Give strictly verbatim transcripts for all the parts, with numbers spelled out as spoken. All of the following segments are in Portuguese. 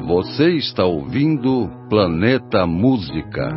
Você está ouvindo Planeta Música.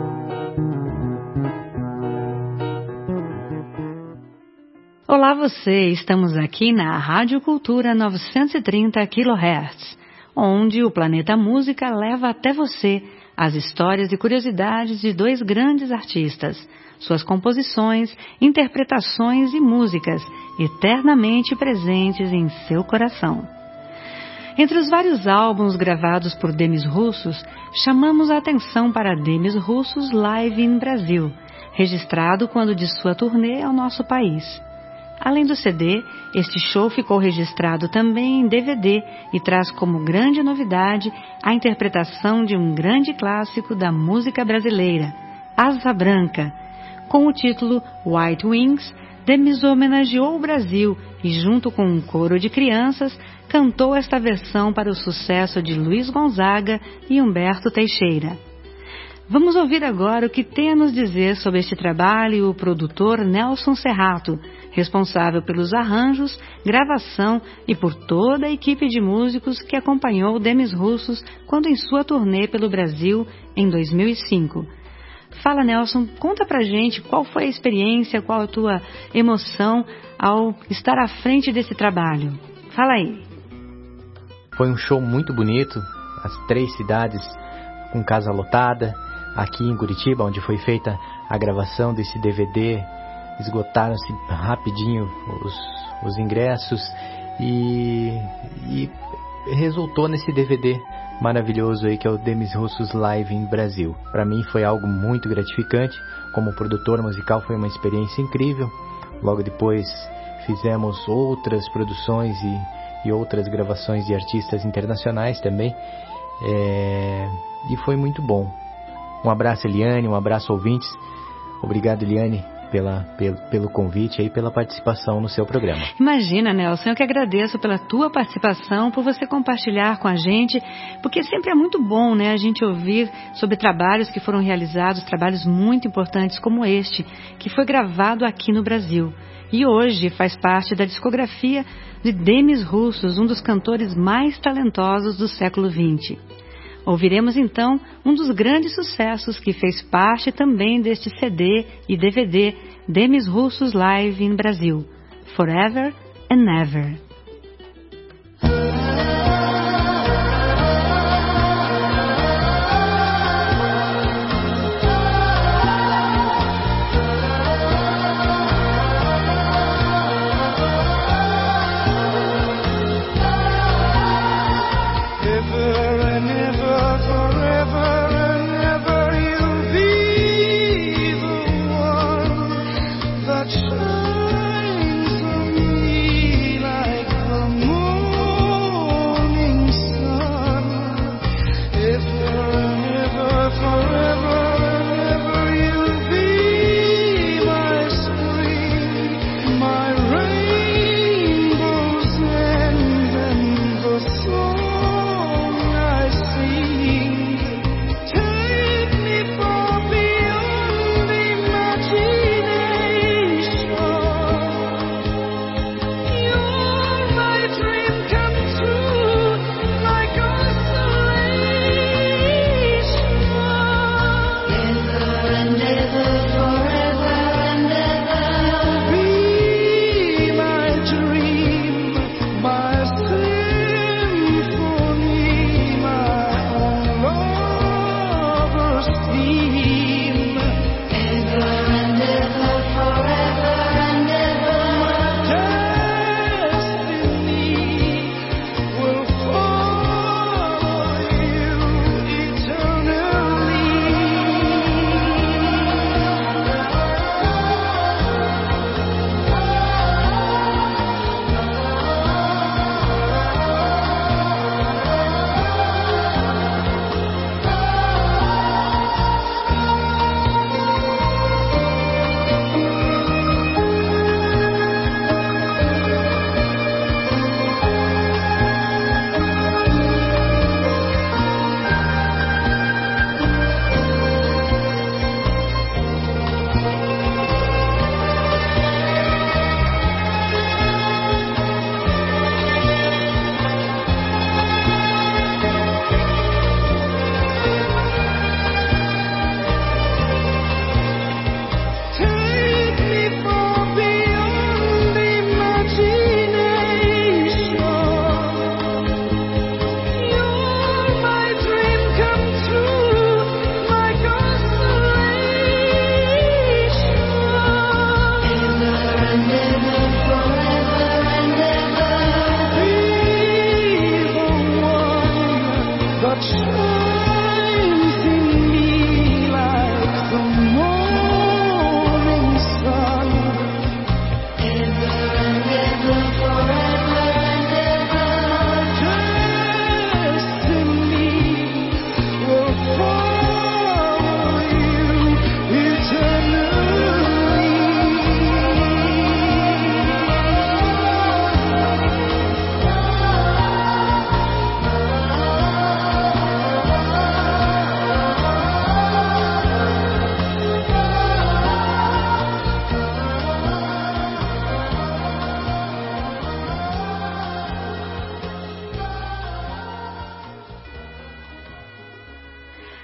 Olá você, estamos aqui na Rádio Cultura novecentos e trinta quilohertz, onde o Planeta Música leva até você as histórias e curiosidades de dois grandes artistas, suas composições, interpretações e músicas eternamente presentes em seu coração. Entre os vários álbuns gravados por Demis Roussos, chamamos a atenção para Demis Roussos Live in Brasil, registrado quando de sua turnê ao nosso país. Além do C D, este show ficou registrado também em D V D e traz como grande novidade a interpretação de um grande clássico da música brasileira, Asa Branca. Com o título White Wings, Demis homenageou o Brasil e, junto com um coro de crianças, cantou esta versão para o sucesso de Luiz Gonzaga e Humberto Teixeira. Vamos ouvir agora o que tem a nos dizer sobre este trabalho o produtor Nelson Serrato, responsável pelos arranjos, gravação e por toda a equipe de músicos que acompanhou Demis Roussos quando em sua turnê pelo Brasil em dois mil e cinco. Fala, Nelson, conta pra gente qual foi a experiência, qual a tua emoção ao estar à frente desse trabalho. Fala aí. Foi um show muito bonito, as três cidades com casa lotada. Aqui em Curitiba, onde foi feita a gravação desse D V D, esgotaram-se rapidinho os, os ingressos e, e resultou nesse D V D maravilhoso aí que é o Demis Roussos Live in Brasil. Para mim foi algo muito gratificante, como produtor musical foi uma experiência incrível. Logo depois fizemos outras produções e, e outras gravações de artistas internacionais também, é, e foi muito bom. Um abraço, Eliane, um abraço, ouvintes. Obrigado, Eliane, pela, pelo, pelo convite e pela participação no seu programa. Imagina, Nelson, eu que agradeço pela tua participação, por você compartilhar com a gente, porque sempre é muito bom, né, a gente ouvir sobre trabalhos que foram realizados, trabalhos muito importantes como este, que foi gravado aqui no Brasil. E hoje faz parte da discografia de Demis Roussos, um dos cantores mais talentosos do século vinte. Ouviremos então um dos grandes sucessos que fez parte também deste C D e D V D Demis Roussos Live in Brasil, Forever and Ever. Shines on me like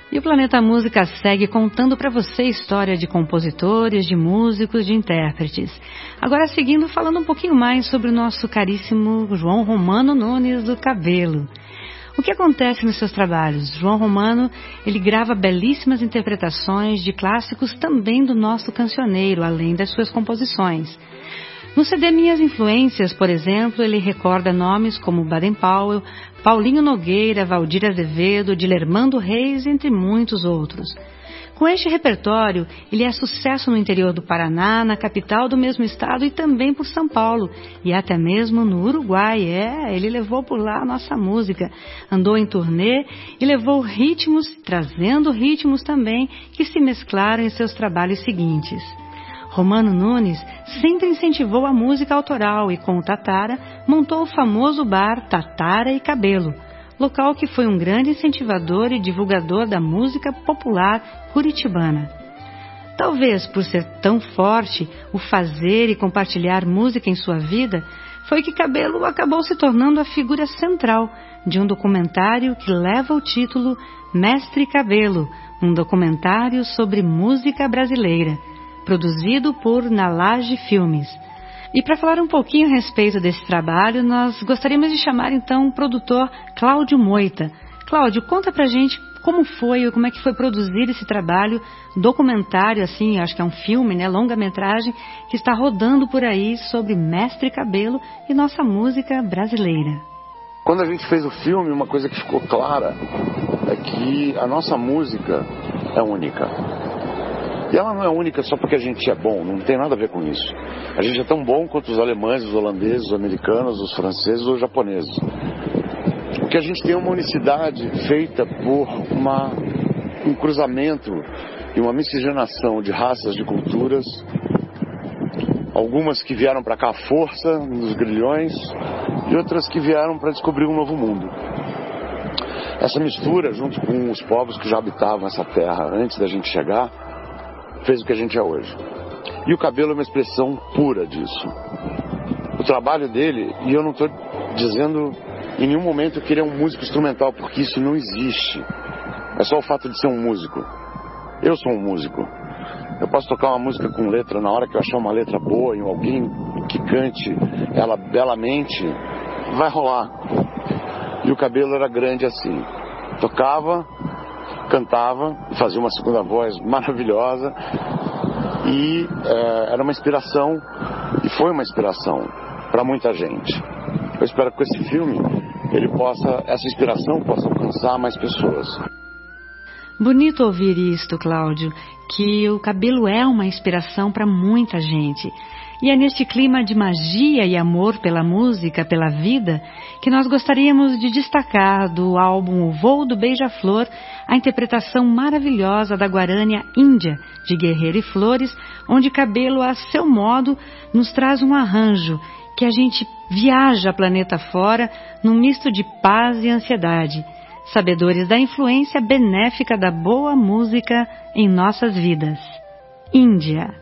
E o Planeta Música segue contando para você história de compositores, de músicos, de intérpretes. Agora seguindo, falando um pouquinho mais sobre o nosso caríssimo João Romano Nunes do Cabelo. O que acontece nos seus trabalhos? João Romano, ele grava belíssimas interpretações de clássicos também do nosso cancioneiro, além das suas composições. No C D Minhas Influências, por exemplo, ele recorda nomes como Baden Powell, Paulinho Nogueira, Valdir Azevedo, Dilermando Reis, entre muitos outros. Com este repertório, ele é sucesso no interior do Paraná, na capital do mesmo estado e também por São Paulo, e até mesmo no Uruguai. É, ele levou por lá a nossa música, andou em turnê e levou ritmos, trazendo ritmos também, que se mesclaram em seus trabalhos seguintes. Romano Nunes sempre incentivou a música autoral e, com o Tatara, montou o famoso bar Tatara e Cabelo, local que foi um grande incentivador e divulgador da música popular curitibana. Talvez por ser tão forte o fazer e compartilhar música em sua vida, foi que Cabelo acabou se tornando a figura central de um documentário que leva o título Mestre Cabelo, um documentário sobre música brasileira, produzido por Nalage Filmes. E para falar um pouquinho a respeito desse trabalho, nós gostaríamos de chamar então o produtor Cláudio Moita. Cláudio, conta pra gente como foi, como é que foi produzir esse trabalho, documentário, assim, acho que é um filme, né, longa-metragem, que está rodando por aí sobre Mestre Cabelo e nossa música brasileira. Quando a gente fez o filme, uma coisa que ficou clara é que a nossa música é única. E ela não é única só porque a gente é bom, não tem nada a ver com isso. A gente é tão bom quanto os alemães, os holandeses, os americanos, os franceses ou os japoneses. O que a gente tem é uma unicidade feita por uma, um cruzamento e uma miscigenação de raças, de culturas, algumas que vieram para cá à força, nos grilhões, e outras que vieram para descobrir um novo mundo. Essa mistura, junto com os povos que já habitavam essa terra antes da gente chegar, fez o que a gente é hoje. E o Cabelo é uma expressão pura disso. O trabalho dele, e eu não estou dizendo em nenhum momento que ele é um músico instrumental, porque isso não existe. É só o fato de ser um músico. Eu sou um músico. Eu posso tocar uma música com letra na hora que eu achar uma letra boa, em alguém que cante ela belamente, vai rolar. E o Cabelo era grande assim. Tocava, cantava, fazia uma segunda voz maravilhosa e é, era uma inspiração, e foi uma inspiração para muita gente. Eu espero que com esse filme ele possa, essa inspiração possa alcançar mais pessoas. Bonito ouvir isto, Cláudio, que o Cabelo é uma inspiração para muita gente. E é neste clima de magia e amor pela música, pela vida, que nós gostaríamos de destacar do álbum O Voo do Beija-Flor a interpretação maravilhosa da Guarânia Índia, de Guerreiro e Flores, onde Cabelo, a seu modo, nos traz um arranjo que a gente viaja planeta fora num misto de paz e ansiedade, sabedores da influência benéfica da boa música em nossas vidas. Índia.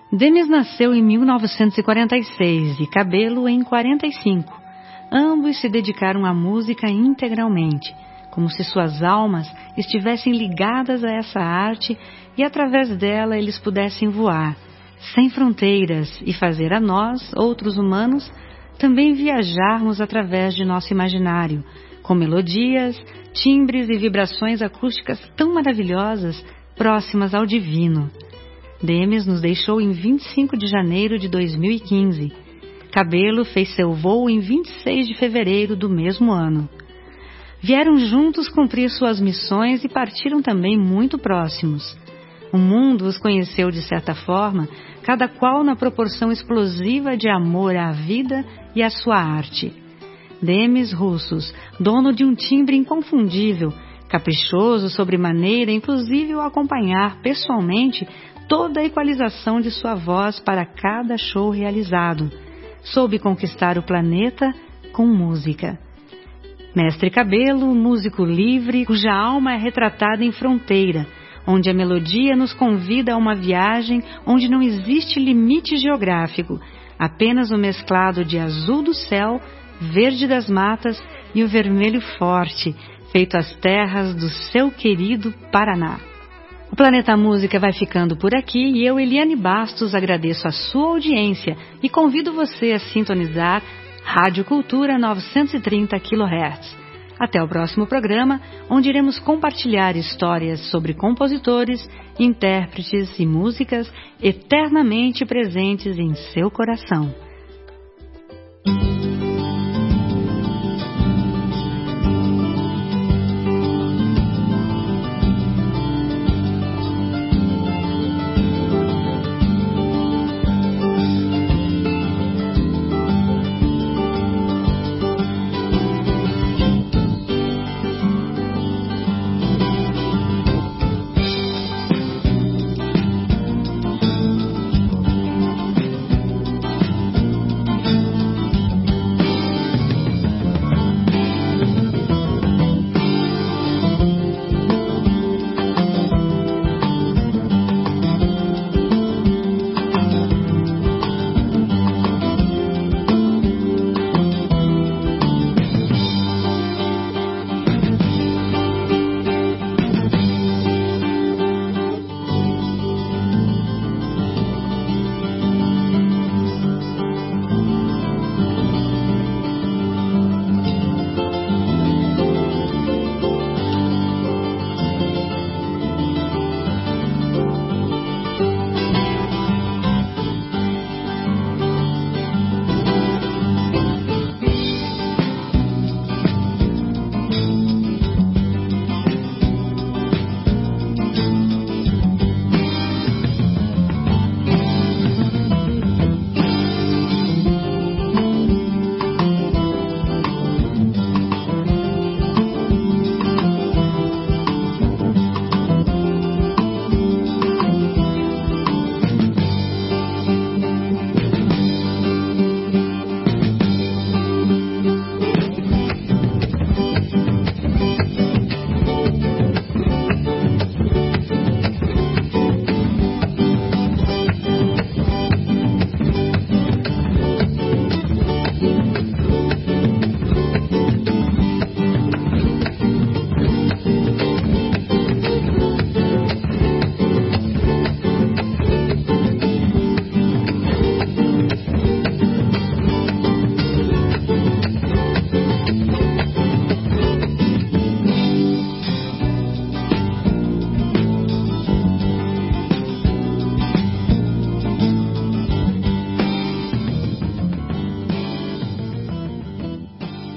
Demis nasceu em mil novecentos e quarenta e seis e Cabelo em quarenta e cinco. Ambos se dedicaram à música integralmente, como se suas almas estivessem ligadas a essa arte e através dela eles pudessem voar, sem fronteiras, e fazer a nós, outros humanos, também viajarmos através de nosso imaginário, com melodias, timbres e vibrações acústicas tão maravilhosas, próximas ao divino. Demis nos deixou em vinte e cinco de janeiro de dois mil e quinze. Cabelo fez seu voo em vinte e seis de fevereiro do mesmo ano. Vieram juntos cumprir suas missões e partiram também muito próximos. O mundo os conheceu de certa forma, cada qual na proporção explosiva de amor à vida e à sua arte. Demis Roussos, dono de um timbre inconfundível, caprichoso sobremaneira, inclusive ao acompanhar pessoalmente toda a equalização de sua voz para cada show realizado. Soube conquistar o planeta com música. Mestre Cabelo, músico livre, cuja alma é retratada em fronteira, onde a melodia nos convida a uma viagem onde não existe limite geográfico, apenas o mesclado de azul do céu, verde das matas e o vermelho forte, feito às terras do seu querido Paraná. O Planeta Música vai ficando por aqui e eu, Eliane Bastos, agradeço a sua audiência e convido você a sintonizar Rádio Cultura novecentos e trinta quilohertz. Até o próximo programa, onde iremos compartilhar histórias sobre compositores, intérpretes e músicas eternamente presentes em seu coração.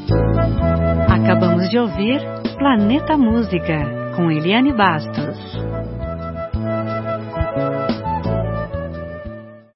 De ouvir Planeta Música, com Eliane Bastos.